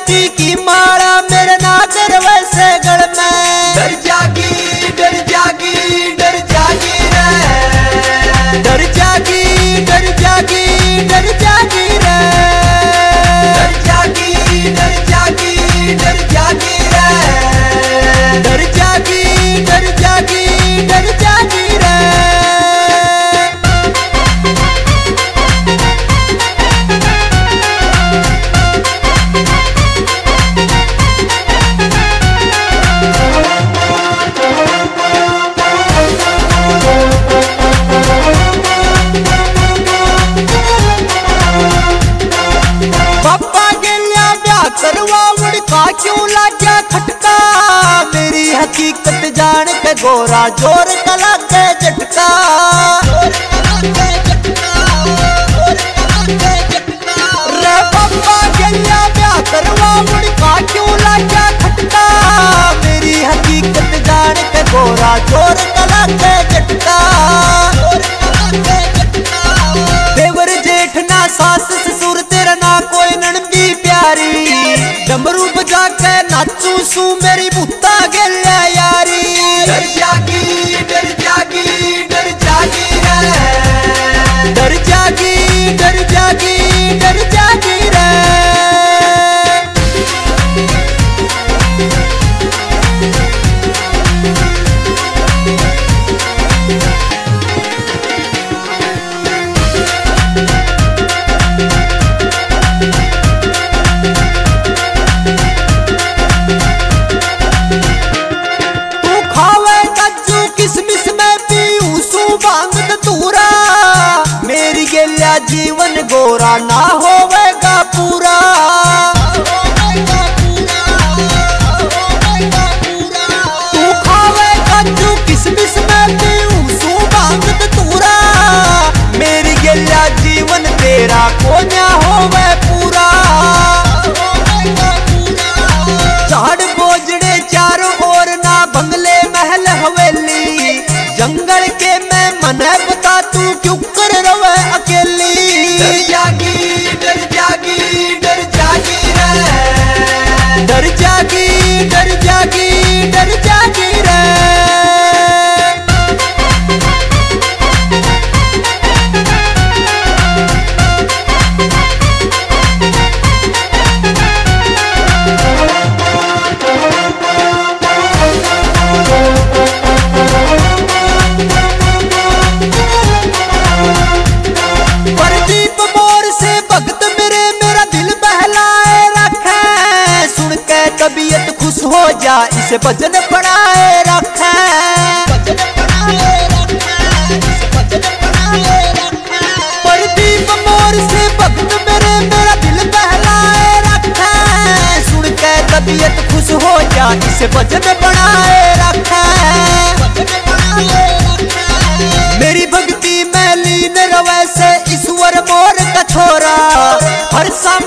मोती की माला मेरे नागर वैसे गल में। डर जागी डर जागी डर जागी रे, डर जागी डर जागी डर जागी रे, डर जागी डर जागी डर जागी रे, डर जागी डर जागी डर जागी रे। करवा उड़का क्यों लाग्या खटका, मेरी हकीकत जान के गोरा जोर कला के झटका। रे पापा गलिया ब्याह करवा उड़का क्यों लाग्या खटका, मेरी हकीकत जान के गोरा जोर कला के झटका। देवर जेठ ना सास ससुर तेरा ना कोई ननदी प्यारी, डमरू बजा के नाचू सू मेरी भूता गलिया यारी। डर जागी डर जागी डर जागी रे, डर जागी डर जागी डर जागी रे। जीवन गोरा ना होवेगा पूरा, तू खावे काजू किसमिस में पीऊं भांग धतूरा, मेरी गलिया जीवन तेरा कोन्या होवे पूरा। झाड़ बोझड़े चारों ओर ना बंगले महल हवेली, जंगल के मैं मने बता तू क्यों कर रवे अकेली। डर जागी डर जागी डर जागी रे, डर जागी डर जागी डर जागी रे। तबीयत खुश हो जा इसे भजन बनाए रखे, प्रदीप मोर से भक्त मेरे मेरा दिल बहलाए रखे, सुन के तबीयत खुश हो जा इसे भजन बनाए रखे। मेरी भक्ति में लीन रवे से ईश्वर मोर का छोरा, हर शाम